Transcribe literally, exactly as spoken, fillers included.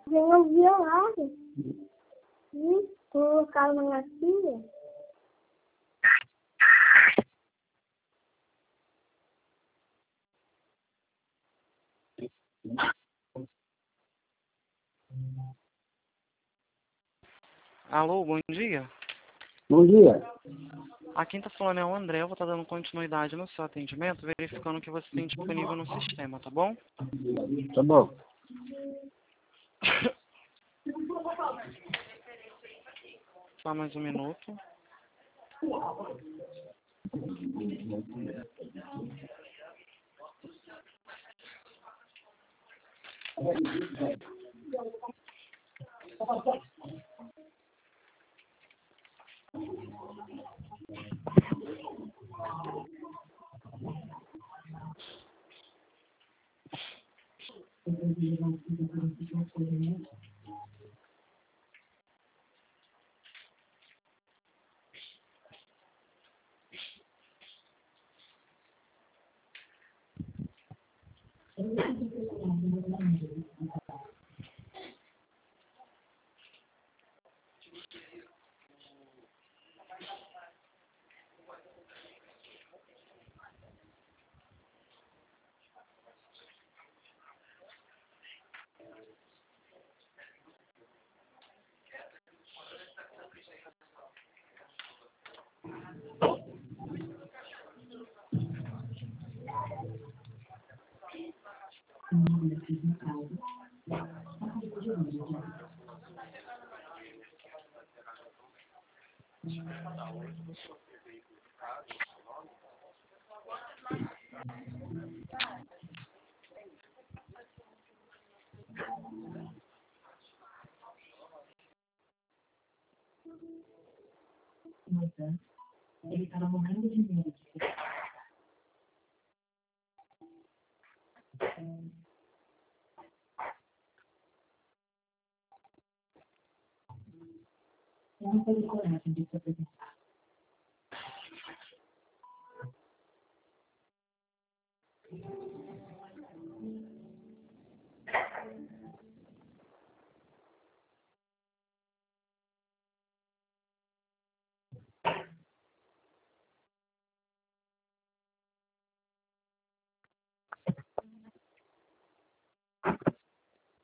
Ganhou violado. E colocaram na minha filha. Alô, bom dia. Bom dia. A quem tá falando é o André. Eu vou estar dando continuidade no seu atendimento, verificando o que você tem disponível no sistema, tá bom? Tá bom. Só mais um minuto. Nossa, ele estava morrendo de medo de ficar. Eu não teve coragem de se apresentar.